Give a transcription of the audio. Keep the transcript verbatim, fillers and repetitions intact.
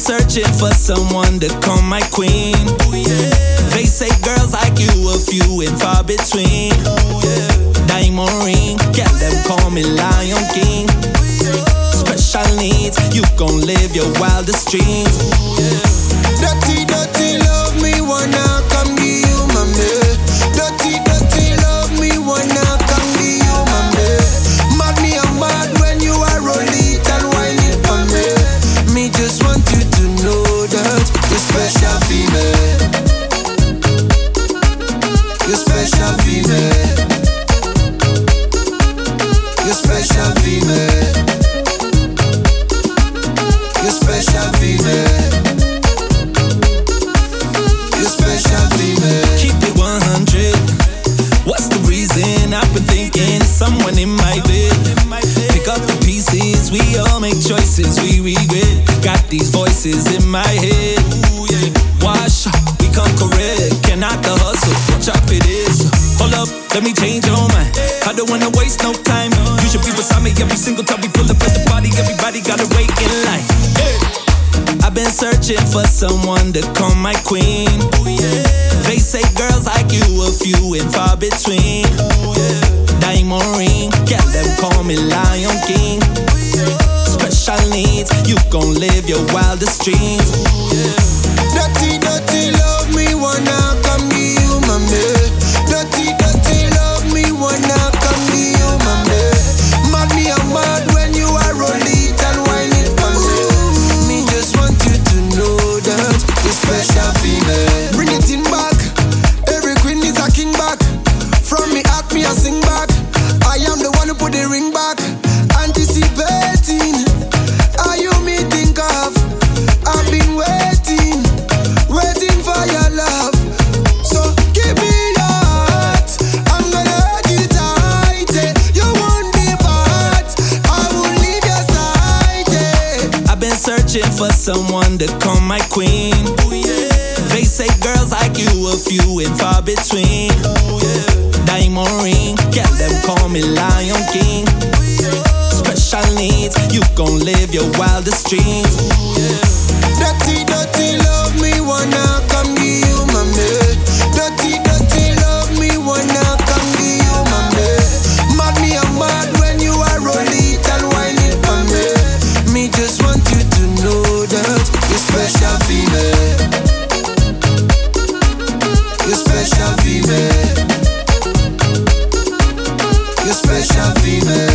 searching for someone to call my queen. They say girls like you are few and far between. Diamond ring, yeah, them call me Lion King. Special needs, you gon' live your wildest dreams. Dirty, dirty love, me wanna come give you my man. Dirty, dirty love, me wanna come give you my man. Mad me and mad when you are roll it and wine it for me. Me just want you to know that you're special female. You're special female. You're special female. You're special female. You're special female. Keep it one hundred. What's the reason? I've been thinking someone in my bed. Pick up the pieces, we all make choices we regret. Got these voices in my head. Wash, we come correct. Cannot the hustle, chop it is. Hold up, let me change your mind. I don't wanna waste no time. You should be beside me every single time we pull up at the party. Everybody gotta wait in line. I've been searching for someone to call my queen. They say girls like you are few and far between. Diamond ring, yeah, them call me Lion King. Special needs, you gon' live your wildest dreams. Dirty, dirty love, me wanna come give you my man. Dirty, dirty love, me wanna come give you my man. Mad me and mad when you are roll it and wine it for me. Me just want you to know that you're special female. Bring it in back, every queen is a king back. From me act me and sing back. I am the one who put the ring back. Anticipating, are you me think of? I've been waiting, waiting for your love. So give me your heart, I'm gonna hold you tight. eh. You won't be part, I won't leave your side. eh. I've been searching for someone to call my queen. They say girls like you are few and far between. Diamond ring, yeah, them call me Lion King. Special needs, you gon' live your wildest dreams. Dirty, dirty love, me wanna come give you my man. Dirty, dirty love, me wanna come give you my man. Mad me and mad when you are roll it and wine it for me. Me just want you to know that you're special female. You're special female. You're special female.